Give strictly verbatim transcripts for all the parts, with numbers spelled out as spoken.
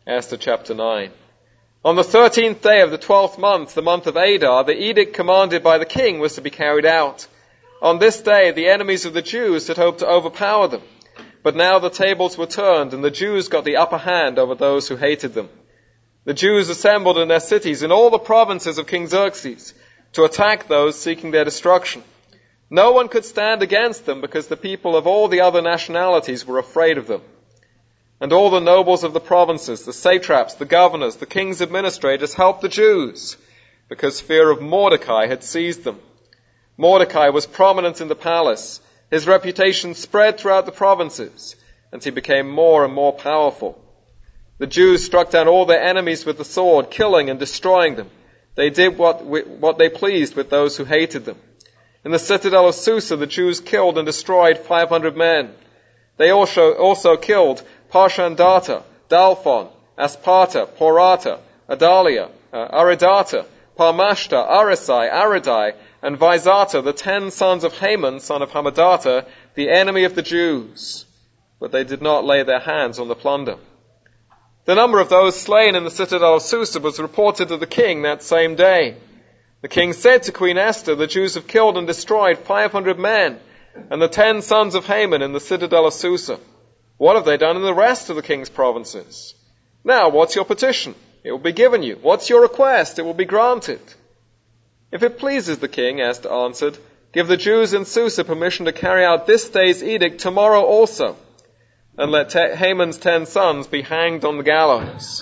Esther chapter nine. On the thirteenth day of the twelfth month, the month of Adar, the edict commanded by the king was to be carried out. On this day, the enemies of the Jews had hoped to overpower them. But now the tables were turned, and the Jews got the upper hand over those who hated them. The Jews assembled in their cities in all the provinces of King Xerxes to attack those seeking their destruction. No one could stand against them because the people of all the other nationalities were afraid of them. And all the nobles of the provinces, the satraps, the governors, the king's administrators helped the Jews because fear of Mordecai had seized them. Mordecai was prominent in the palace. His reputation spread throughout the provinces, and he became more and more powerful. The Jews struck down all their enemies with the sword, killing and destroying them. They did what, what they pleased with those who hated them. In the citadel of Susa, the Jews killed and destroyed five hundred men. They also, also killed Parshandata, Dalphon, Asparta, Porata, Adalia, uh, Aridata, Parmashta, Arisai, Aridai, and Vaizata, the ten sons of Haman, son of Hammedata, the enemy of the Jews. But they did not lay their hands on the plunder. The number of those slain in the citadel of Susa was reported to the king that same day. The king said to Queen Esther, the Jews have killed and destroyed five hundred men, and the ten sons of Haman in the citadel of Susa. What have they done in the rest of the king's provinces? Now, what's your petition? It will be given you. What's your request? It will be granted. If it pleases the king, Esther answered, give the Jews in Susa permission to carry out this day's edict tomorrow also, and let te- Haman's ten sons be hanged on the gallows.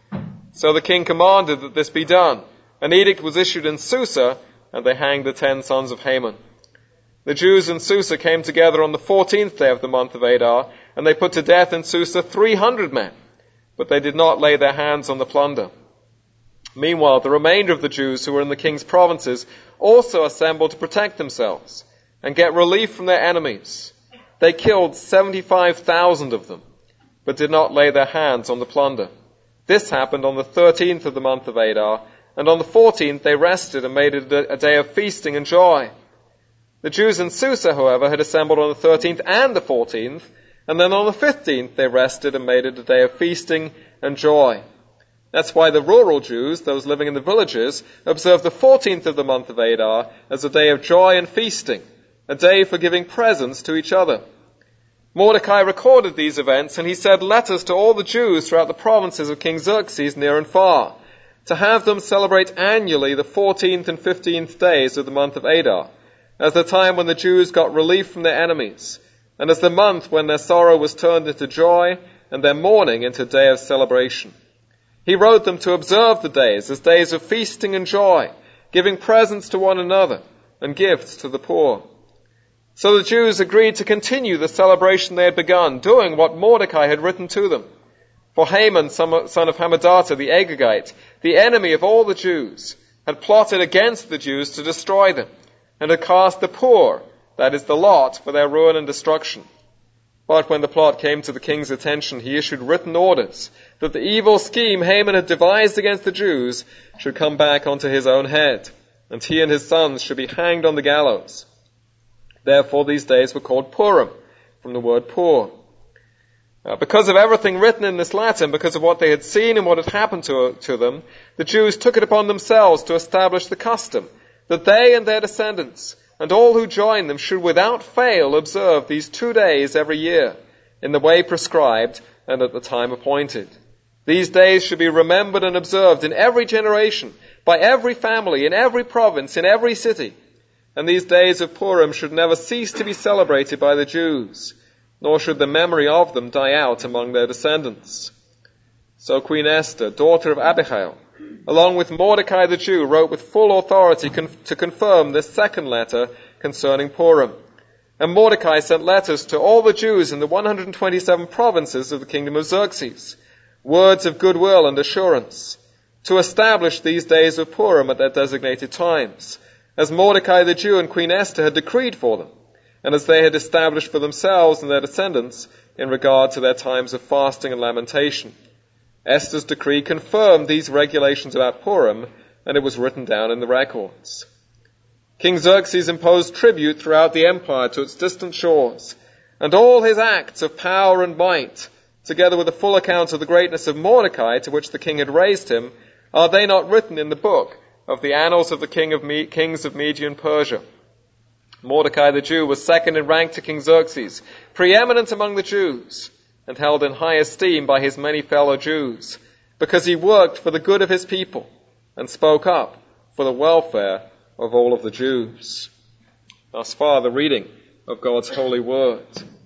So the king commanded that this be done. An edict was issued in Susa, and they hanged the ten sons of Haman. The Jews in Susa came together on the fourteenth day of the month of Adar, and they put to death in Susa three hundred men, but they did not lay their hands on the plunder. Meanwhile, the remainder of the Jews who were in the king's provinces also assembled to protect themselves and get relief from their enemies. They killed seventy-five thousand of them, but did not lay their hands on the plunder. This happened on the thirteenth of the month of Adar, and on the fourteenth they rested and made it a day of feasting and joy. The Jews in Susa, however, had assembled on the thirteenth and the fourteenth, and then on the fifteenth they rested and made it a day of feasting and joy. That's why the rural Jews, those living in the villages, observe the fourteenth of the month of Adar as a day of joy and feasting, a day for giving presents to each other. Mordecai recorded these events, and he sent letters to all the Jews throughout the provinces of King Xerxes near and far, to have them celebrate annually the fourteenth and fifteenth days of the month of Adar, as the time when the Jews got relief from their enemies, and as the month when their sorrow was turned into joy and their mourning into a day of celebration. He wrote them to observe the days as days of feasting and joy, giving presents to one another and gifts to the poor. So the Jews agreed to continue the celebration they had begun, doing what Mordecai had written to them. For Haman, son of Hammedata, the Agagite, the enemy of all the Jews, had plotted against the Jews to destroy them, and had cast the poor, that is the lot, for their ruin and destruction. But when the plot came to the king's attention, he issued written orders that the evil scheme Haman had devised against the Jews should come back onto his own head, and he and his sons should be hanged on the gallows. Therefore these days were called Purim, from the word poor. Uh, because of everything written in this letter, and because of what they had seen and what had happened to, to them, the Jews took it upon themselves to establish the custom that they and their descendants and all who join them should without fail observe these two days every year, in the way prescribed and at the time appointed. These days should be remembered and observed in every generation, by every family, in every province, in every city. And these days of Purim should never cease to be celebrated by the Jews, nor should the memory of them die out among their descendants. So Queen Esther, daughter of Abihail, along with Mordecai the Jew, wrote with full authority con- to confirm this second letter concerning Purim. And Mordecai sent letters to all the Jews in the one hundred twenty-seven provinces of the kingdom of Xerxes, words of goodwill and assurance, to establish these days of Purim at their designated times, as Mordecai the Jew and Queen Esther had decreed for them, and as they had established for themselves and their descendants in regard to their times of fasting and lamentation. Esther's decree confirmed these regulations about Purim, and it was written down in the records. King Xerxes imposed tribute throughout the empire to its distant shores, and all his acts of power and might together with a full account of the greatness of Mordecai, to which the king had raised him, are they not written in the book of the annals of the king of Me- kings of Media and Persia? Mordecai the Jew was second in rank to King Xerxes, preeminent among the Jews, and held in high esteem by his many fellow Jews, because he worked for the good of his people and spoke up for the welfare of all of the Jews. Thus far, the reading of God's holy word.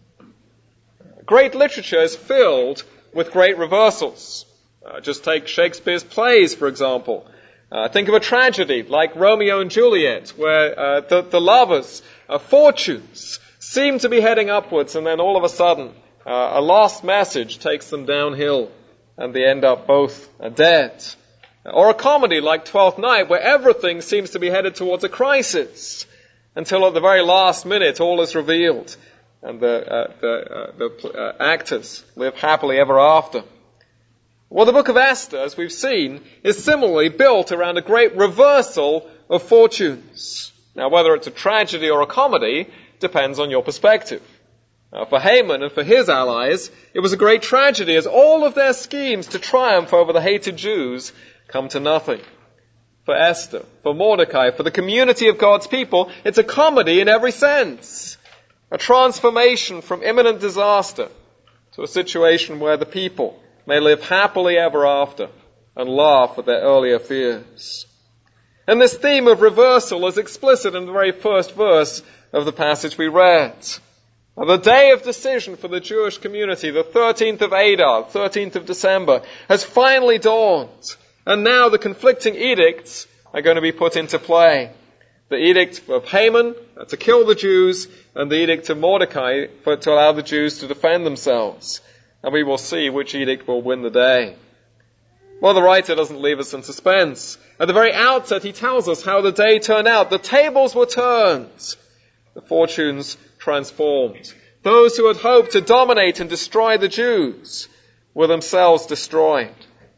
Great literature is filled with great reversals. Uh, just take Shakespeare's plays, for example. Uh, think of a tragedy like Romeo and Juliet, where uh, the, the lovers' uh, fortunes seem to be heading upwards, and then all of a sudden, uh, a last message takes them downhill, and they end up both uh, dead. Or a comedy like Twelfth Night, where everything seems to be headed towards a crisis, until at the very last minute all is revealed, and the, uh, the, uh, the uh, actors live happily ever after. Well, the book of Esther, as we've seen, is similarly built around a great reversal of fortunes. Now, whether it's a tragedy or a comedy depends on your perspective. Uh, for Haman and for his allies, it was a great tragedy as all of their schemes to triumph over the hated Jews come to nothing. For Esther, for Mordecai, for the community of God's people, it's a comedy in every sense. A transformation from imminent disaster to a situation where the people may live happily ever after and laugh at their earlier fears. And this theme of reversal is explicit in the very first verse of the passage we read. The day of decision for the Jewish community, the thirteenth of Adar, thirteenth of December, has finally dawned. And now the conflicting edicts are going to be put into play. The edict of Haman to kill the Jews, and the edict of Mordecai for, to allow the Jews to defend themselves. And we will see which edict will win the day. Well, the writer doesn't leave us in suspense. At the very outset, he tells us how the day turned out. The tables were turned. The fortunes transformed. Those who had hoped to dominate and destroy the Jews were themselves destroyed.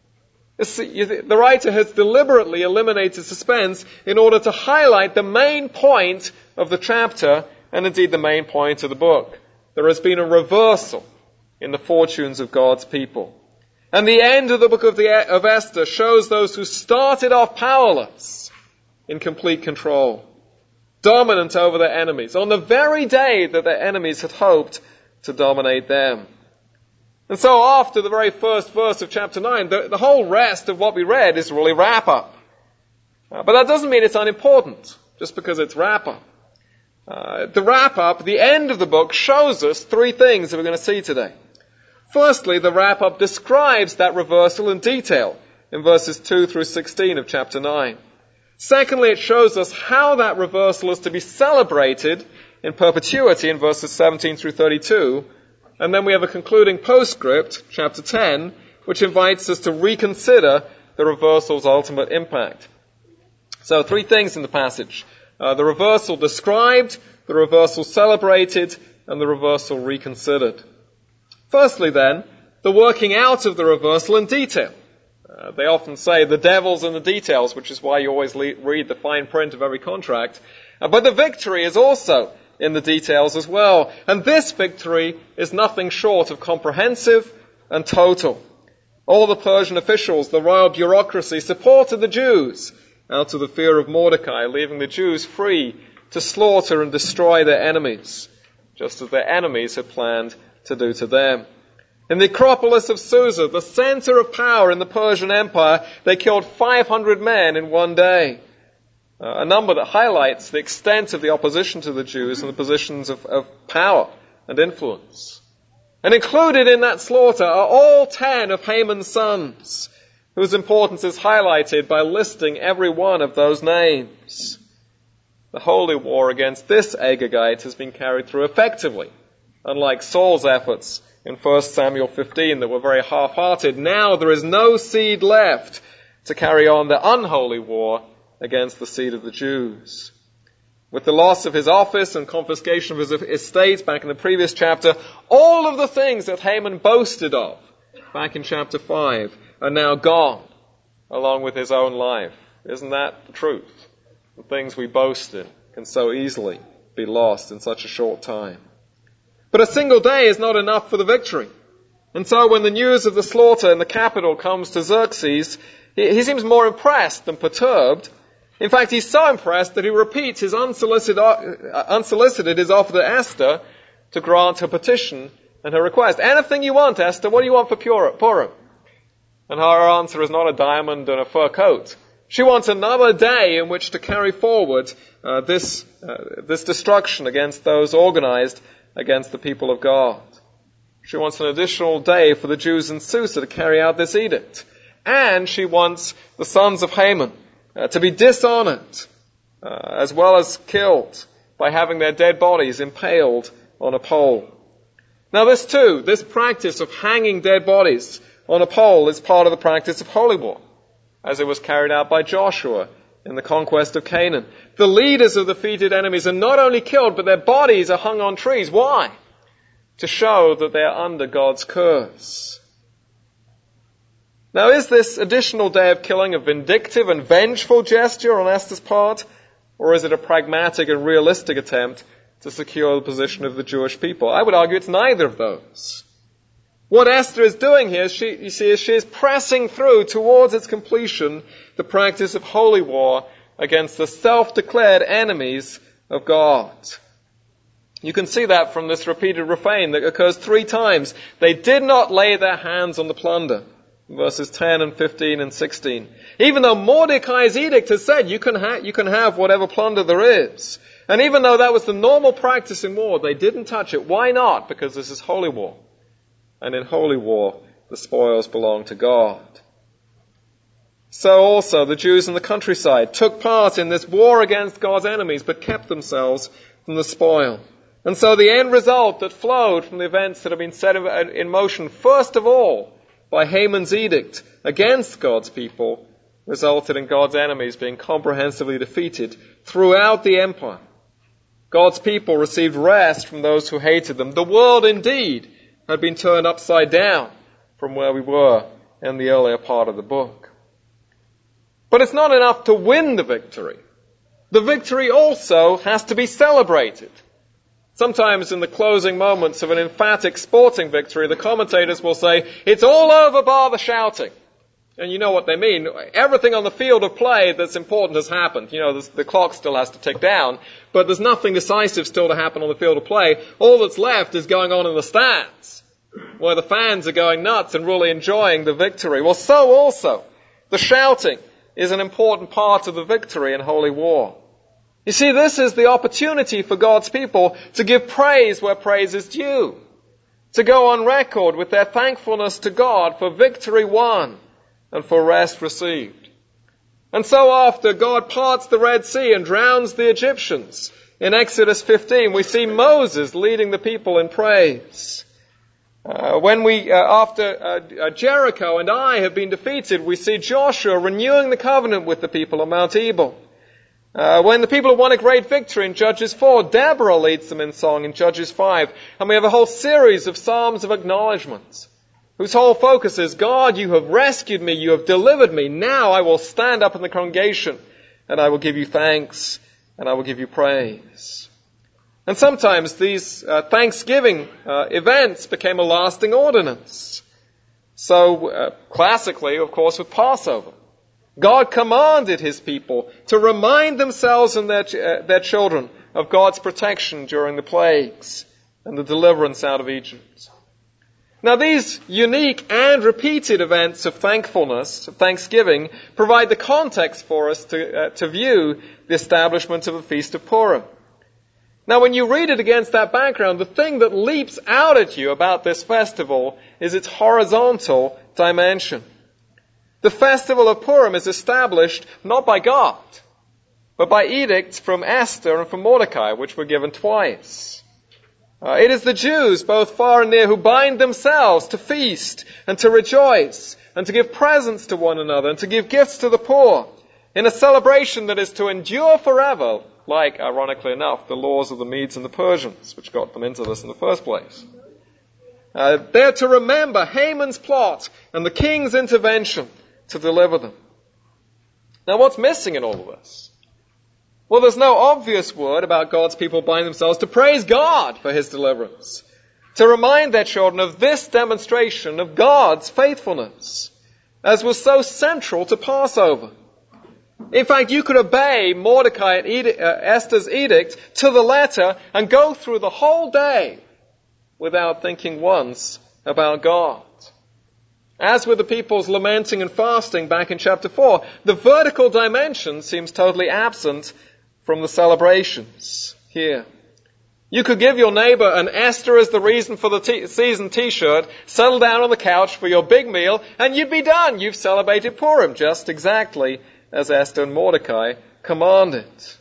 The writer has deliberately eliminated suspense in order to highlight the main point of the chapter, and indeed the main point of the book. There has been a reversal in the fortunes of God's people. And the end of the book of, the, of Esther shows those who started off powerless in complete control, dominant over their enemies, on the very day that their enemies had hoped to dominate them. And so after the very first verse of chapter nine, the, the whole rest of what we read is really wrap-up. Uh, but that doesn't mean it's unimportant, just because it's wrap-up. Uh, the wrap-up, the end of the book, shows us three things that we're going to see today. Firstly, the wrap-up describes that reversal in detail in verses two through sixteen of chapter nine. Secondly, it shows us how that reversal is to be celebrated in perpetuity in verses seventeen through thirty-two. And then we have a concluding postscript, chapter ten, which invites us to reconsider the reversal's ultimate impact. So three things in the passage. Uh, the reversal described, the reversal celebrated, and the reversal reconsidered. Firstly then, the working out of the reversal in detail. Uh, they often say the devil's in the details, which is why you always le- read the fine print of every contract. Uh, but the victory is also in the details as well. And this victory is nothing short of comprehensive and total. All the Persian officials, the royal bureaucracy, supported the Jews out of the fear of Mordecai, leaving the Jews free to slaughter and destroy their enemies, just as their enemies had planned to do to them. In the Acropolis of Susa, the center of power in the Persian Empire, they killed five hundred men in one day. Uh, a number that highlights the extent of the opposition to the Jews and the positions of, of power and influence. And included in that slaughter are all ten of Haman's sons, whose importance is highlighted by listing every one of those names. The holy war against this Agagite has been carried through effectively, unlike Saul's efforts in First Samuel fifteen that were very half-hearted. Now there is no seed left to carry on the unholy war against the seed of the Jews. With the loss of his office and confiscation of his estate back in the previous chapter, all of the things that Haman boasted of back in chapter five are now gone, along with his own life. Isn't that the truth? The things we boast in can so easily be lost in such a short time. But a single day is not enough for the victory. And so when the news of the slaughter in the capital comes to Xerxes, he, he seems more impressed than perturbed. In fact, he's so impressed that he repeats his unsolicited, uh, unsolicited his offer to Esther to grant her petition and her request. Anything you want, Esther, what do you want for Purim? And her answer is not a diamond and a fur coat. She wants another day in which to carry forward uh, this, uh, this destruction against those organized against the people of God. She wants an additional day for the Jews in Susa to carry out this edict. And she wants the sons of Haman uh, to be dishonored uh, as well as killed by having their dead bodies impaled on a pole. Now this too, this practice of hanging dead bodies on a pole is part of the practice of holy war, as it was carried out by Joshua in the conquest of Canaan. The leaders of the defeated enemies are not only killed, but their bodies are hung on trees. Why? To show that they are under God's curse. Now, is this additional day of killing a vindictive and vengeful gesture on Esther's part, or is it a pragmatic and realistic attempt to secure the position of the Jewish people? I would argue it's neither of those. What Esther is doing here, she, you see, is she is pressing through towards its completion the practice of holy war against the self-declared enemies of God. You can see that from this repeated refrain that occurs three times. They did not lay their hands on the plunder. Verses ten and fifteen and sixteen. Even though Mordecai's edict has said you can, ha- you can have whatever plunder there is. And even though that was the normal practice in war, they didn't touch it. Why not? Because this is holy war. And in holy war, the spoils belong to God. So also the Jews in the countryside took part in this war against God's enemies, but kept themselves from the spoil. And so the end result that flowed from the events that have been set in motion, first of all, by Haman's edict against God's people, resulted in God's enemies being comprehensively defeated throughout the empire. God's people received rest from those who hated them. The world indeed had been turned upside down from where we were in the earlier part of the book. But it's not enough to win the victory. The victory also has to be celebrated. Sometimes in the closing moments of an emphatic sporting victory, the commentators will say, it's all over bar the shouting. And you know what they mean. Everything on the field of play that's important has happened. You know, the clock still has to tick down, but there's nothing decisive still to happen on the field of play. All that's left is going on in the stands, where the fans are going nuts and really enjoying the victory. Well, so also, the shouting is an important part of the victory in holy war. You see, this is the opportunity for God's people to give praise where praise is due, to go on record with their thankfulness to God for victory won and for rest received. And so after God parts the Red Sea and drowns the Egyptians, in Exodus fifteen, we see Moses leading the people in praise. Uh, when we, uh, after uh, uh, Jericho and Ai have been defeated, we see Joshua renewing the covenant with the people on Mount Ebal. Uh, when the people have won a great victory in Judges four, Deborah leads them in song in Judges five. And we have a whole series of psalms of acknowledgments, whose whole focus is, God, you have rescued me, you have delivered me. Now I will stand up in the congregation, and I will give you thanks, and I will give you praise. And sometimes these uh, Thanksgiving uh, events became a lasting ordinance. So, uh, classically, of course, with Passover. God commanded His people to remind themselves and their, uh, their children of God's protection during the plagues and the deliverance out of Egypt. Now these unique and repeated events of thankfulness, of thanksgiving, provide the context for us to, uh, to view the establishment of the Feast of Purim. Now when you read it against that background, the thing that leaps out at you about this festival is its horizontal dimension. The festival of Purim is established not by God, but by edicts from Esther and from Mordecai, which were given twice. Uh, it is the Jews, both far and near, who bind themselves to feast and to rejoice and to give presents to one another and to give gifts to the poor in a celebration that is to endure forever, like, ironically enough, the laws of the Medes and the Persians, which got them into this in the first place. Uh, they're to remember Haman's plot and the king's intervention to deliver them. Now what's missing in all of this? Well, there's no obvious word about God's people binding themselves to praise God for His deliverance, to remind their children of this demonstration of God's faithfulness, as was so central to Passover. In fact, you could obey Mordecai and edict, uh, Esther's edict to the letter and go through the whole day without thinking once about God. As with the people's lamenting and fasting back in chapter four, the vertical dimension seems totally absent from the celebrations here. You could give your neighbor an Esther as the reason for the t- season t-shirt, settle down on the couch for your big meal, and you'd be done. You've celebrated Purim just exactly as Esther and Mordecai commanded.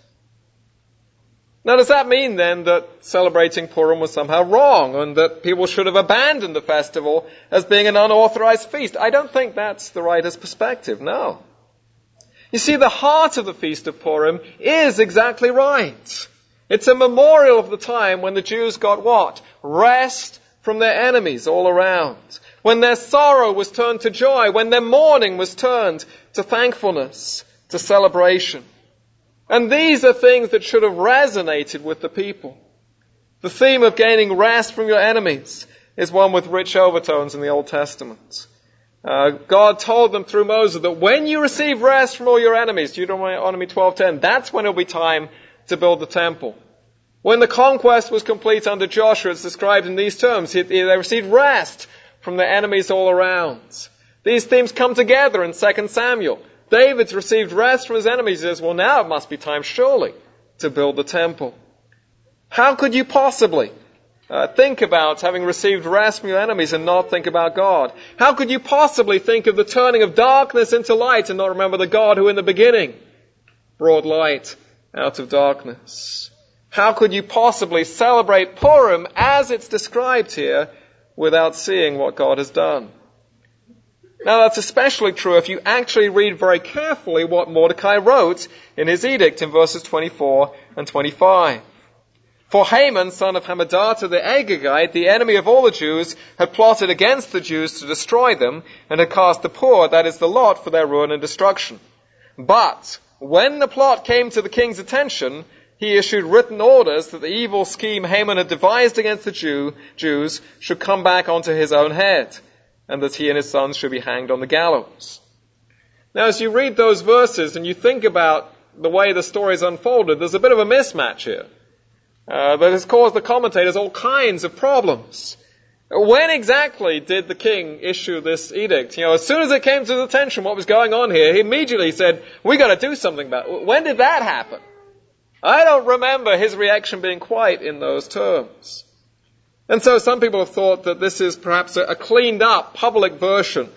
Now, does that mean then that celebrating Purim was somehow wrong and that people should have abandoned the festival as being an unauthorized feast? I don't think that's the writer's perspective, no. You see, the heart of the Feast of Purim is exactly right. It's a memorial of the time when the Jews got what? Rest from their enemies all around. When their sorrow was turned to joy. When their mourning was turned to thankfulness, to celebration. And these are things that should have resonated with the people. The theme of gaining rest from your enemies is one with rich overtones in the Old Testament. Uh, God told them through Moses that when you receive rest from all your enemies, Deuteronomy twelve ten, that's when it'll be time to build the temple. When the conquest was complete under Joshua, it's described in these terms. They received rest from their enemies all around. These themes come together in Second Samuel. David's received rest from his enemies. He says, well, now it must be time, surely, to build the temple. How could you possibly uh, think about having received rest from your enemies and not think about God? How could you possibly think of the turning of darkness into light and not remember the God who in the beginning brought light out of darkness? How could you possibly celebrate Purim as it's described here without seeing what God has done? Now, that's especially true if you actually read very carefully what Mordecai wrote in his edict in verses twenty-four and twenty-five. For Haman, son of Hammedatha the Agagite, the enemy of all the Jews, had plotted against the Jews to destroy them, and had cast the poor, that is the lot, for their ruin and destruction. But when the plot came to the king's attention, he issued written orders that the evil scheme Haman had devised against the Jew, Jews should come back onto his own head, and that he and his sons should be hanged on the gallows. Now, as you read those verses and you think about the way the story's unfolded, there's a bit of a mismatch here uh, that has caused the commentators all kinds of problems. When exactly did the king issue this edict? You know, as soon as it came to his attention what was going on here, he immediately said, we got to do something about it. When did that happen? I don't remember his reaction being quite in those terms. And so some people have thought that this is perhaps a, a cleaned up public version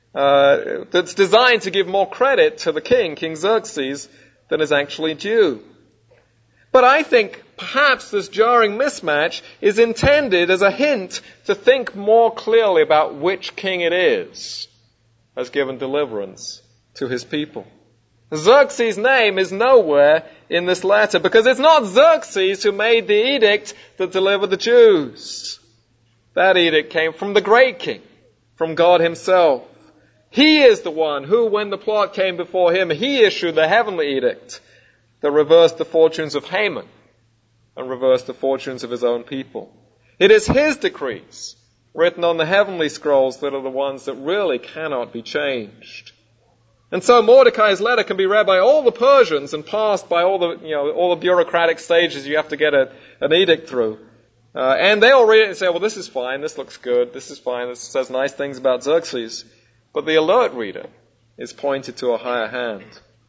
uh, that's designed to give more credit to the king, King Xerxes, than is actually due. But I think perhaps this jarring mismatch is intended as a hint to think more clearly about which king it is has given deliverance to his people. Xerxes' name is nowhere in this letter because it's not Xerxes who made the edict that delivered the Jews. That edict came from the great king, from God himself. He is the one who, when the plot came before him, he issued the heavenly edict that reversed the fortunes of Haman and reversed the fortunes of his own people. It is his decrees, written on the heavenly scrolls, that are the ones that really cannot be changed. And so Mordecai's letter can be read by all the Persians and passed by all the, you know, all the bureaucratic stages you have to get a, an edict through. Uh, and they all read it and say, well, this is fine, this looks good, this is fine, this says nice things about Xerxes. But the alert reader is pointed to a higher hand.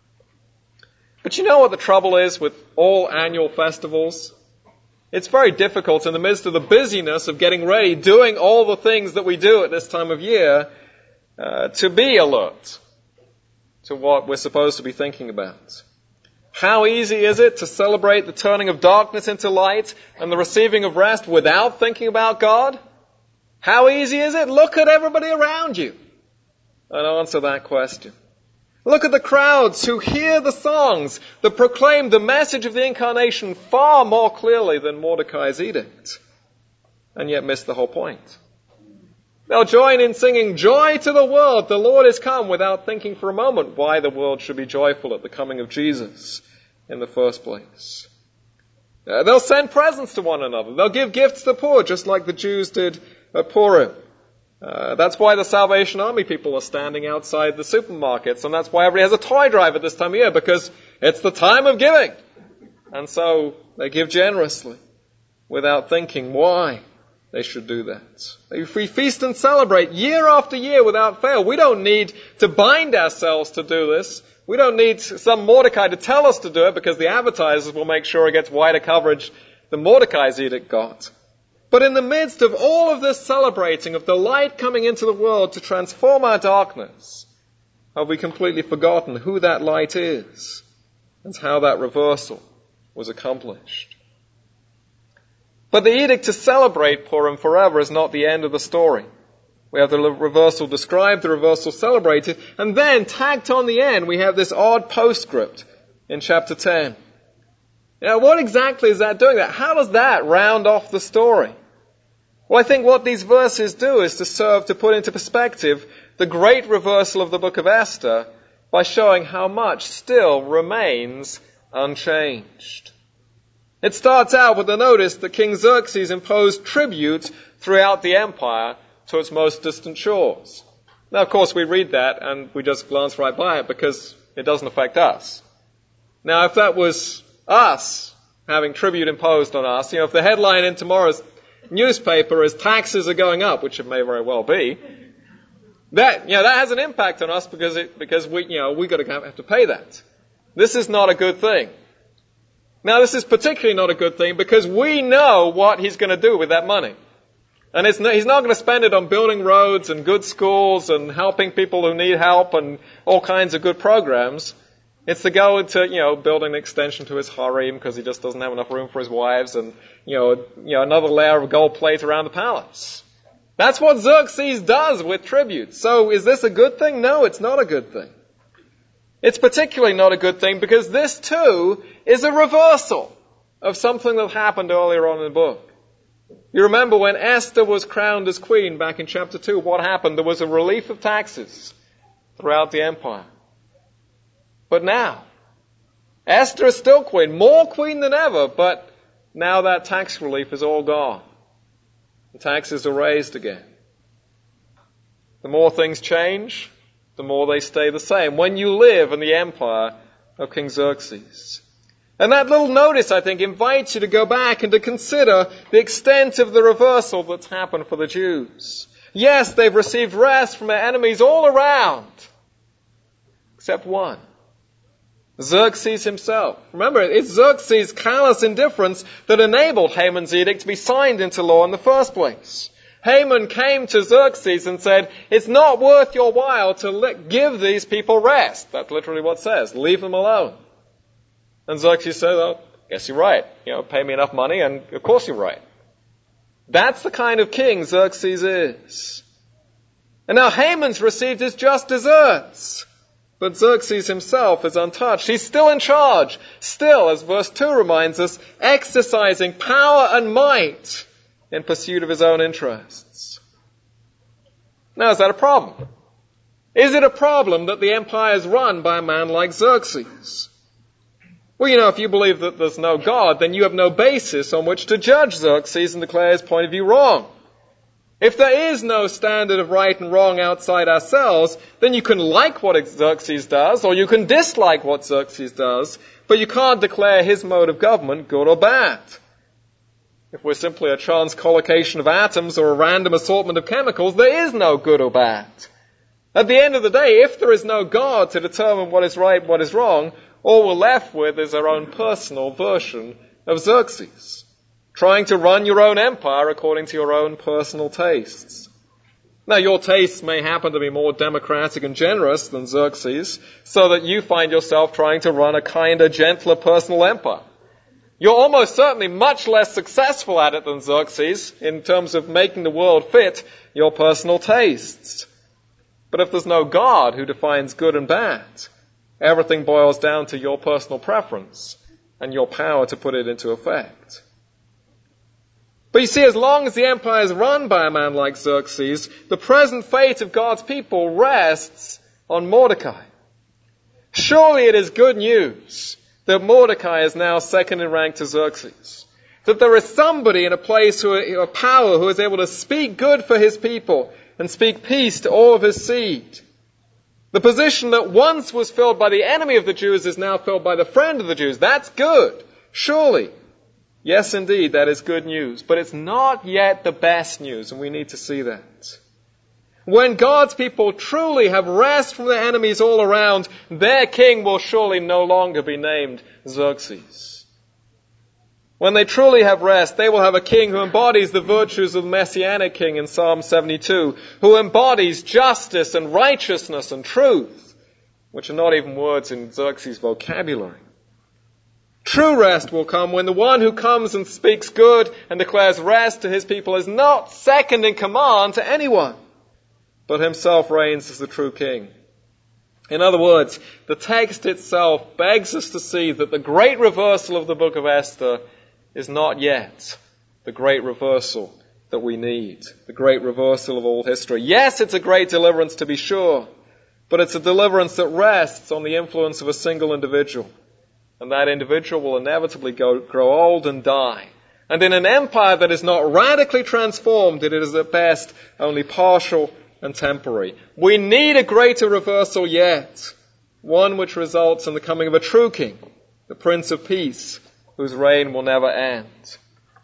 But you know what the trouble is with all annual festivals? It's very difficult in the midst of the busyness of getting ready, doing all the things that we do at this time of year, uh, to be alert to what we're supposed to be thinking about. How easy is it to celebrate the turning of darkness into light and the receiving of rest without thinking about God? How easy is it? Look at everybody around you and answer that question. Look at the crowds who hear the songs that proclaim the message of the incarnation far more clearly than Mordecai's edict, and yet miss the whole point. They'll join in singing, "Joy to the world, the Lord is come," without thinking for a moment why the world should be joyful at the coming of Jesus in the first place. Uh, they'll send presents to one another. They'll give gifts to the poor, just like the Jews did at Purim. Uh, that's why the Salvation Army people are standing outside the supermarkets, and that's why everybody has a toy drive at this time of year, because it's the time of giving. And so they give generously, without thinking why they should do that. If we feast and celebrate year after year without fail, we don't need to bind ourselves to do this. We don't need some Mordecai to tell us to do it, because the advertisers will make sure it gets wider coverage than Mordecai's edict got. But in the midst of all of this celebrating of the light coming into the world to transform our darkness, have we completely forgotten who that light is and how that reversal was accomplished? But the edict to celebrate Purim forever is not the end of the story. We have the reversal described, the reversal celebrated, and then tacked on the end we have this odd postscript in chapter ten. Now, what exactly is that doing? That? How does that round off the story? Well, I think what these verses do is to serve to put into perspective the great reversal of the book of Esther by showing how much still remains unchanged. It starts out with the notice that King Xerxes imposed tribute throughout the empire to its most distant shores. Now, of course, we read that and we just glance right by it because it doesn't affect us. Now, if that was us having tribute imposed on us, you know, if the headline in tomorrow's newspaper is taxes are going up, which it may very well be, that, you know, that has an impact on us because it, because we, you know, we got to have to pay that. This is not a good thing. Now, this is particularly not a good thing because we know what he's going to do with that money. And it's no, he's not going to spend it on building roads and good schools and helping people who need help and all kinds of good programs. It's to go into, you know, building an extension to his harem because he just doesn't have enough room for his wives and, you know, you know, another layer of gold plate around the palace. That's what Xerxes does with tribute. So is this a good thing? No, it's not a good thing. It's particularly not a good thing because this too is a reversal of something that happened earlier on in the book. You remember when Esther was crowned as queen back in chapter two, what happened? There was a relief of taxes throughout the empire. But now, Esther is still queen, more queen than ever, but now that tax relief is all gone. The taxes are raised again. The more things change, the more they stay the same when you live in the empire of King Xerxes. And that little notice, I think, invites you to go back and to consider the extent of the reversal that's happened for the Jews. Yes, they've received rest from their enemies all around, except one. Xerxes himself. Remember, it's Xerxes' callous indifference that enabled Haman's edict to be signed into law in the first place. Haman came to Xerxes and said, it's not worth your while to let, give these people rest. That's literally what it says. Leave them alone. And Xerxes said, oh, guess you're right. You know, pay me enough money and of course you're right. That's the kind of king Xerxes is. And now Haman's received his just deserts. But Xerxes himself is untouched. He's still in charge. Still, as verse two reminds us, exercising power and might in pursuit of his own interests. Now, is that a problem? Is it a problem that the empire is run by a man like Xerxes? Well, you know, if you believe that there's no God, then you have no basis on which to judge Xerxes and declare his point of view wrong. If there is no standard of right and wrong outside ourselves, then you can like what Xerxes does, or you can dislike what Xerxes does, but you can't declare his mode of government good or bad. If we're simply a chance collocation of atoms or a random assortment of chemicals, there is no good or bad. At the end of the day, if there is no God to determine what is right and what is wrong, all we're left with is our own personal version of Xerxes, trying to run your own empire according to your own personal tastes. Now, your tastes may happen to be more democratic and generous than Xerxes, so that you find yourself trying to run a kinder, gentler personal empire. You're almost certainly much less successful at it than Xerxes in terms of making the world fit your personal tastes. But if there's no God who defines good and bad, everything boils down to your personal preference and your power to put it into effect. But you see, as long as the empire is run by a man like Xerxes, the present fate of God's people rests on Mordecai. Surely it is good news that Mordecai is now second in rank to Xerxes. That there is somebody in a place who a power who is able to speak good for his people and speak peace to all of his seed. The position that once was filled by the enemy of the Jews is now filled by the friend of the Jews. That's good, surely. Yes, indeed, that is good news. But it's not yet the best news, and we need to see that. When God's people truly have rest from their enemies all around, their king will surely no longer be named Xerxes. When they truly have rest, they will have a king who embodies the virtues of the Messianic king in Psalm seventy-two, who embodies justice and righteousness and truth, which are not even words in Xerxes' vocabulary. True rest will come when the one who comes and speaks good and declares rest to his people is not second in command to anyone, but himself reigns as the true king. In other words, the text itself begs us to see that the great reversal of the book of Esther is not yet the great reversal that we need, the great reversal of all history. Yes, it's a great deliverance to be sure, but it's a deliverance that rests on the influence of a single individual. And that individual will inevitably go, grow old and die. And in an empire that is not radically transformed, it is at best only partial and temporary. We need a greater reversal yet, one which results in the coming of a true king, the Prince of Peace, whose reign will never end.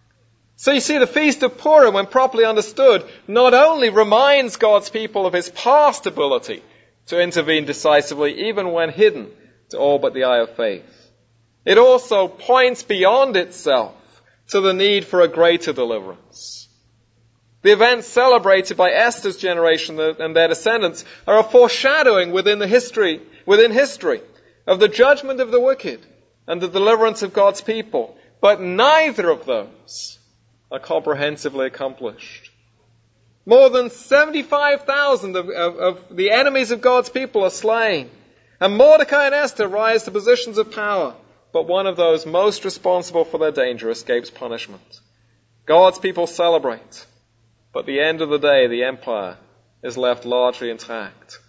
So you see, the Feast of Purim, when properly understood, not only reminds God's people of his past ability to intervene decisively, even when hidden to all but the eye of faith. It also points beyond itself to the need for a greater deliverance. The events celebrated by Esther's generation and their descendants are a foreshadowing within the history, within history of the judgment of the wicked and the deliverance of God's people. But neither of those are comprehensively accomplished. More than seventy-five thousand of, of, of the enemies of God's people are slain. And Mordecai and Esther rise to positions of power. But one of those most responsible for their danger escapes punishment. God's people celebrate. But at the end of the day, the empire is left largely intact.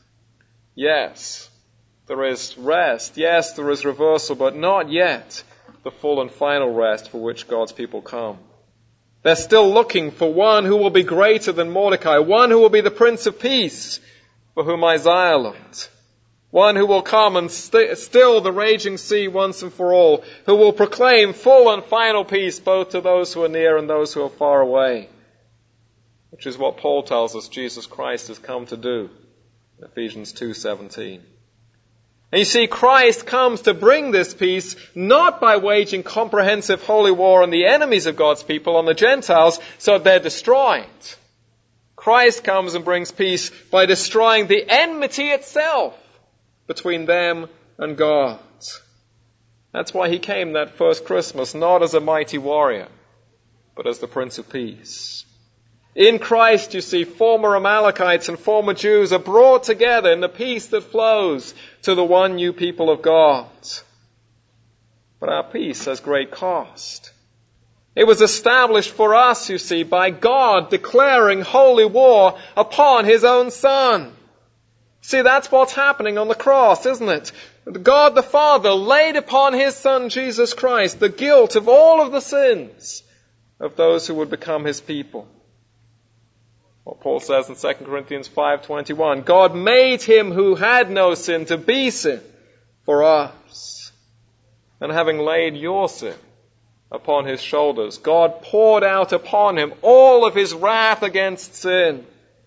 Yes, there is rest. Yes, there is reversal, but not yet the full and final rest for which God's people come. They're still looking for one who will be greater than Mordecai, one who will be the Prince of Peace, for whom Isaiah looked. One who will come and st- still the raging sea once and for all, who will proclaim full and final peace both to those who are near and those who are far away, which is what Paul tells us Jesus Christ has come to do in Ephesians two seventeen. And you see, Christ comes to bring this peace not by waging comprehensive holy war on the enemies of God's people, on the Gentiles, so they're destroyed. Christ comes and brings peace by destroying the enmity itself between them and God. That's why he came that first Christmas, not as a mighty warrior, but as the Prince of Peace. In Christ, you see, former Amalekites and former Jews are brought together in the peace that flows to the one new people of God. But our peace has great cost. It was established for us, you see, by God declaring holy war upon his own Son. See, that's what's happening on the cross, isn't it? God the Father laid upon his Son Jesus Christ the guilt of all of the sins of those who would become his people. What Paul says in Second Corinthians five twenty-one, God made him who had no sin to be sin for us. And having laid your sin upon his shoulders, God poured out upon him all of his wrath against sin.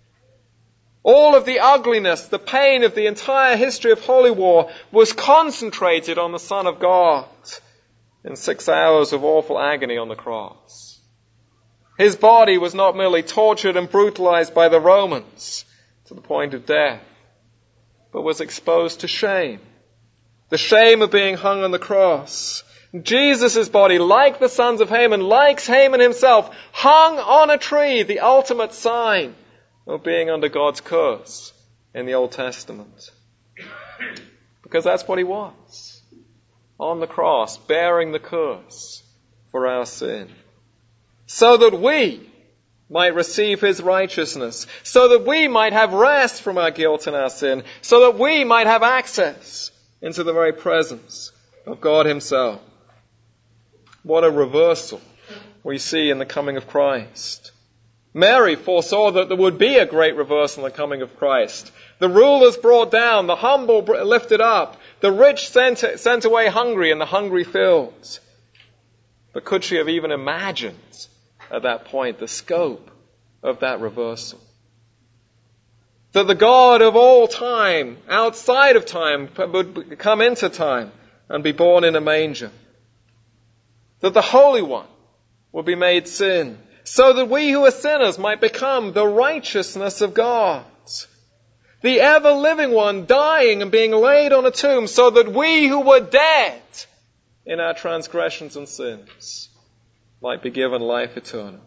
All of the ugliness, the pain of the entire history of holy war was concentrated on the Son of God in six hours of awful agony on the cross. His body was not merely tortured and brutalized by the Romans to the point of death, but was exposed to shame. The shame of being hung on the cross. Jesus' body, like the sons of Haman, like Haman himself, hung on a tree, the ultimate sign of being under God's curse in the Old Testament. Because that's what he was. On the cross, bearing the curse for our sin. So that we might receive his righteousness. So that we might have rest from our guilt and our sin. So that we might have access into the very presence of God himself. What a reversal we see in the coming of Christ. Mary foresaw that there would be a great reversal in the coming of Christ. The rulers brought down, the humble lifted up, the rich sent, sent away hungry, and the hungry filled. But could she have even imagined at that point the scope of that reversal? That the God of all time, outside of time, would come into time and be born in a manger. That the Holy One would be made sin, so that we who are sinners might become the righteousness of God. The ever-living One dying and being laid on a tomb, so that we who were dead in our transgressions and sins might be given life eternal.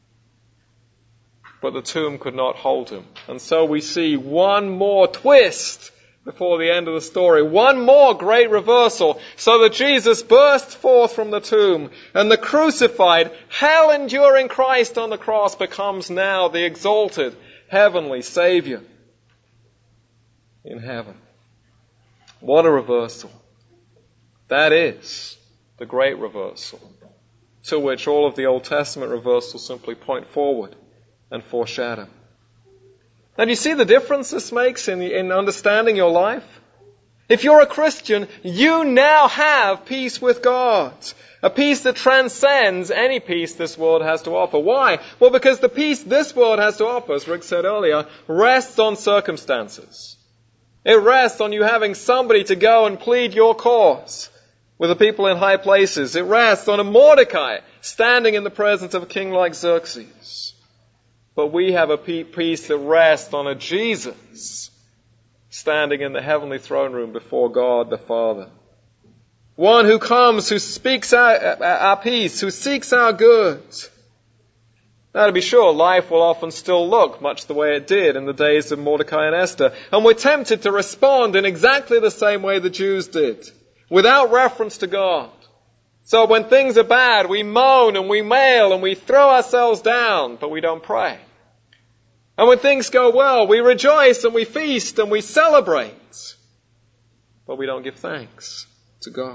But the tomb could not hold him. And so we see one more twist before the end of the story. One more great reversal, so that Jesus bursts forth from the tomb, and the crucified, hell-enduring Christ on the cross becomes now the exalted heavenly Savior in heaven. What a reversal. That is the great reversal, to which all of the Old Testament reversals simply point forward and foreshadow. And you see the difference this makes in, in understanding your life? If you're a Christian, you now have peace with God. A peace that transcends any peace this world has to offer. Why? Well, because the peace this world has to offer, as Rick said earlier, rests on circumstances. It rests on you having somebody to go and plead your cause with the people in high places. It rests on a Mordecai standing in the presence of a king like Xerxes. But we have a peace that rests on a Jesus standing in the heavenly throne room before God the Father. One who comes, who speaks our, our peace, who seeks our good. Now, to be sure, life will often still look much the way it did in the days of Mordecai and Esther. And we're tempted to respond in exactly the same way the Jews did, without reference to God. So when things are bad, we moan and we wail and we throw ourselves down, but we don't pray. And when things go well, we rejoice and we feast and we celebrate, but we don't give thanks to God.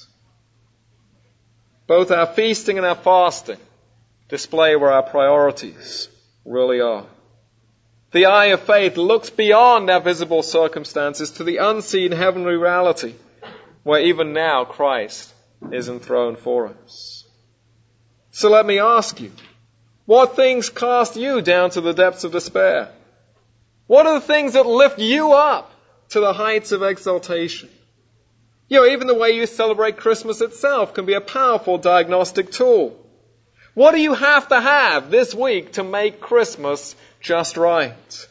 Both our feasting and our fasting display where our priorities really are. The eye of faith looks beyond our visible circumstances to the unseen heavenly reality, where even now Christ is enthroned for us. So let me ask you, what things cast you down to the depths of despair? What are the things that lift you up to the heights of exaltation? You know, even the way you celebrate Christmas itself can be a powerful diagnostic tool. What do you have to have this week to make Christmas just right?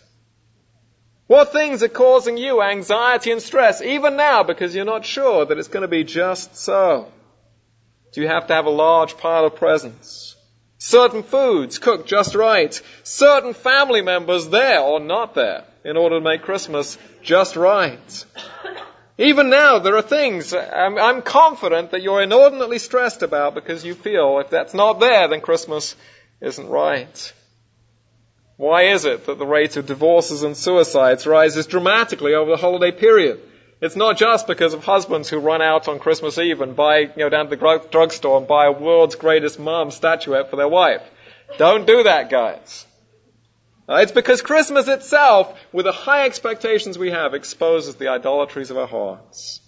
What things are causing you anxiety and stress, even now, because you're not sure that it's going to be just so? Do you have to have a large pile of presents? Certain foods cooked just right? Certain family members there or not there in order to make Christmas just right? Even now, there are things I'm, I'm confident that you're inordinately stressed about because you feel if that's not there, then Christmas isn't right. Why is it that the rate of divorces and suicides rises dramatically over the holiday period? It's not just because of husbands who run out on Christmas Eve and buy, you know, down to the drugstore and buy a world's greatest mom statuette for their wife. Don't do that, guys. Uh, it's because Christmas itself, with the high expectations we have, exposes the idolatries of our hearts.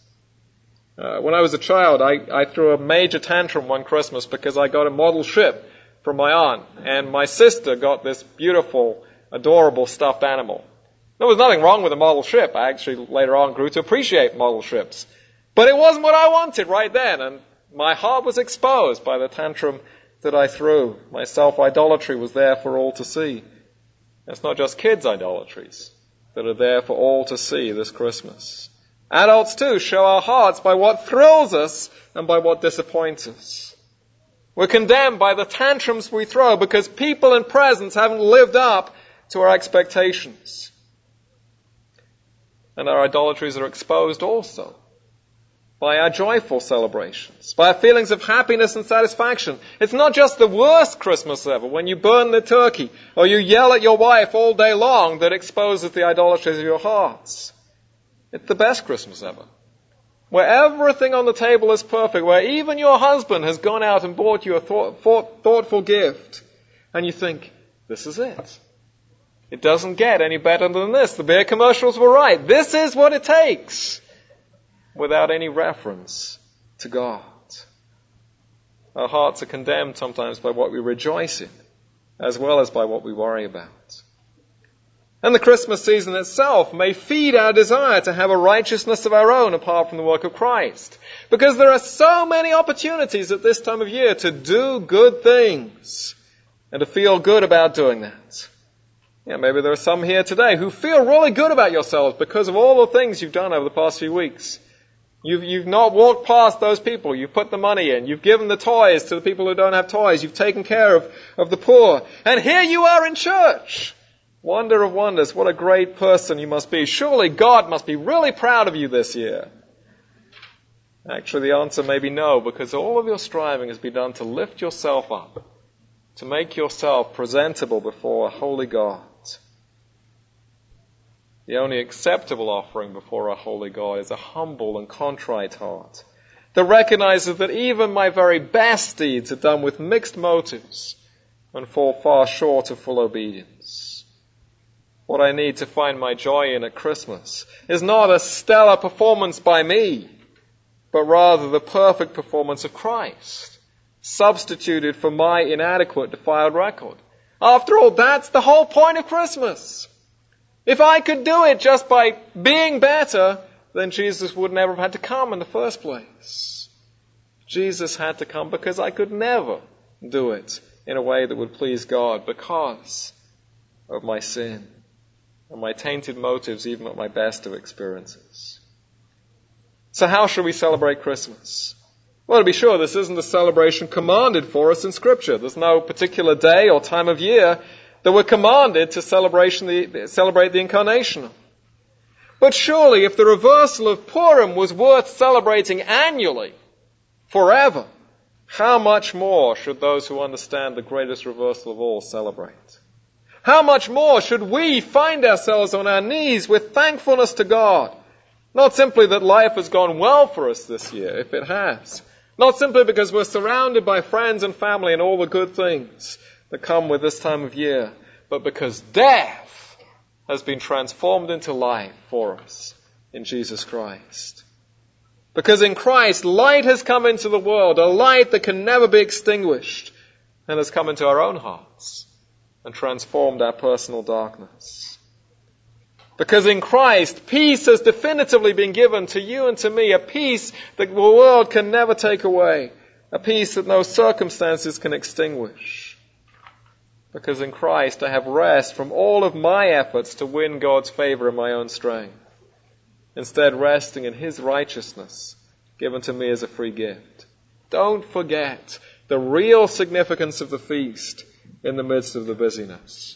Uh, when I was a child, I, I threw a major tantrum one Christmas because I got a model ship from my aunt, and my sister got this beautiful, adorable stuffed animal. There was nothing wrong with a model ship. I actually later on grew to appreciate model ships. But it wasn't what I wanted right then, and my heart was exposed by the tantrum that I threw. My self-idolatry was there for all to see. It's not just kids' idolatries that are there for all to see this Christmas. Adults too show our hearts by what thrills us and by what disappoints us. We're condemned by the tantrums we throw because people and presents haven't lived up to our expectations. And our idolatries are exposed also by our joyful celebrations, by our feelings of happiness and satisfaction. It's not just the worst Christmas ever, when you burn the turkey or you yell at your wife all day long, that exposes the idolatries of your hearts. It's the best Christmas ever, where everything on the table is perfect, where even your husband has gone out and bought you a thought, thought, thoughtful gift, and you think, this is it. It doesn't get any better than this. The beer commercials were right. This is what it takes, without any reference to God. Our hearts are condemned sometimes by what we rejoice in, as well as by what we worry about. And the Christmas season itself may feed our desire to have a righteousness of our own apart from the work of Christ. Because there are so many opportunities at this time of year to do good things and to feel good about doing that. Yeah, maybe there are some here today who feel really good about yourselves because of all the things you've done over the past few weeks. You've, you've not walked past those people. You've put the money in. You've given the toys to the people who don't have toys. You've taken care of, of the poor. And here you are in church. Wonder of wonders, what a great person you must be. Surely God must be really proud of you this year. Actually, the answer may be no, because all of your striving has been done to lift yourself up, to make yourself presentable before a holy God. The only acceptable offering before a holy God is a humble and contrite heart that recognizes that even my very best deeds are done with mixed motives and fall far short of full obedience. What I need to find my joy in at Christmas is not a stellar performance by me, but rather the perfect performance of Christ, substituted for my inadequate, defiled record. After all, that's the whole point of Christmas. If I could do it just by being better, then Jesus would never have had to come in the first place. Jesus had to come because I could never do it in a way that would please God because of my sin and my tainted motives, even at my best of experiences. So how should we celebrate Christmas? Well, to be sure, this isn't a celebration commanded for us in Scripture. There's no particular day or time of year that we're commanded to celebration the, celebrate the Incarnation. But surely, if the reversal of Purim was worth celebrating annually, forever, how much more should those who understand the greatest reversal of all celebrate? How much more should we find ourselves on our knees with thankfulness to God? Not simply that life has gone well for us this year, if it has. Not simply because we're surrounded by friends and family and all the good things that come with this time of year, but because death has been transformed into life for us in Jesus Christ. Because in Christ, light has come into the world, a light that can never be extinguished, and has come into our own hearts and transformed our personal darkness. Because in Christ, peace has definitively been given to you and to me, a peace that the world can never take away, a peace that no circumstances can extinguish. Because in Christ, I have rest from all of my efforts to win God's favor in my own strength, instead resting in His righteousness given to me as a free gift. Don't forget the real significance of the feast in the midst of the busyness.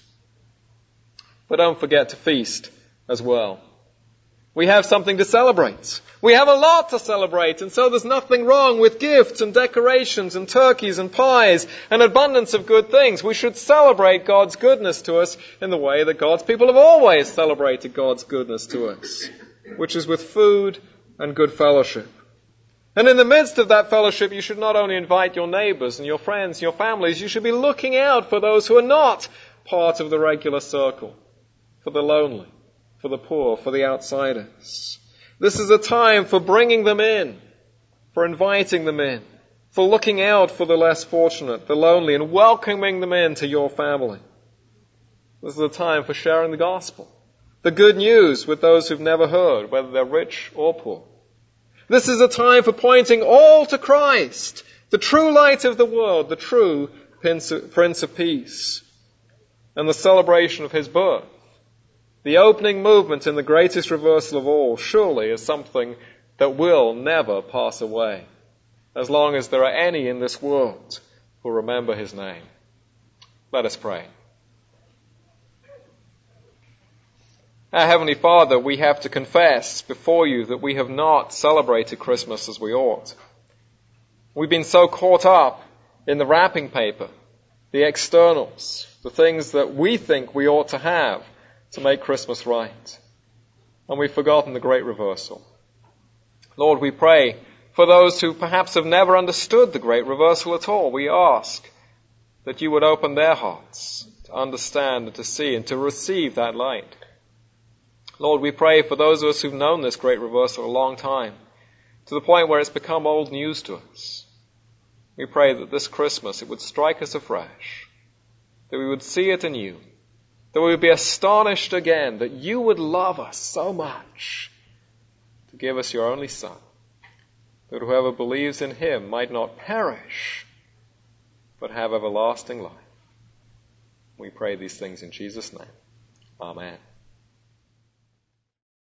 But don't forget to feast as well. We have something to celebrate. We have a lot to celebrate, and so there's nothing wrong with gifts and decorations and turkeys and pies and abundance of good things. We should celebrate God's goodness to us in the way that God's people have always celebrated God's goodness to us, which is with food and good fellowship. And in the midst of that fellowship, you should not only invite your neighbors and your friends and your families, you should be looking out for those who are not part of the regular circle, for the lonely, for the poor, for the outsiders. This is a time for bringing them in, for inviting them in, for looking out for the less fortunate, the lonely, and welcoming them into your family. This is a time for sharing the gospel, the good news with those who've never heard, whether they're rich or poor. This is a time for pointing all to Christ, the true light of the world, the true Prince of Peace, and the celebration of His birth. The opening movement in the greatest reversal of all surely is something that will never pass away, as long as there are any in this world who remember His name. Let us pray. Our Heavenly Father, we have to confess before You that we have not celebrated Christmas as we ought. We've been so caught up in the wrapping paper, the externals, the things that we think we ought to have to make Christmas right. And we've forgotten the great reversal. Lord, we pray for those who perhaps have never understood the great reversal at all. We ask that you would open their hearts to understand and to see and to receive that light. Lord, we pray for those of us who've known this great reversal a long time, to the point where it's become old news to us. We pray that this Christmas it would strike us afresh, that we would see it anew, that we would be astonished again that you would love us so much to give us your only Son, that whoever believes in him might not perish, but have everlasting life. We pray these things in Jesus' name. Amen.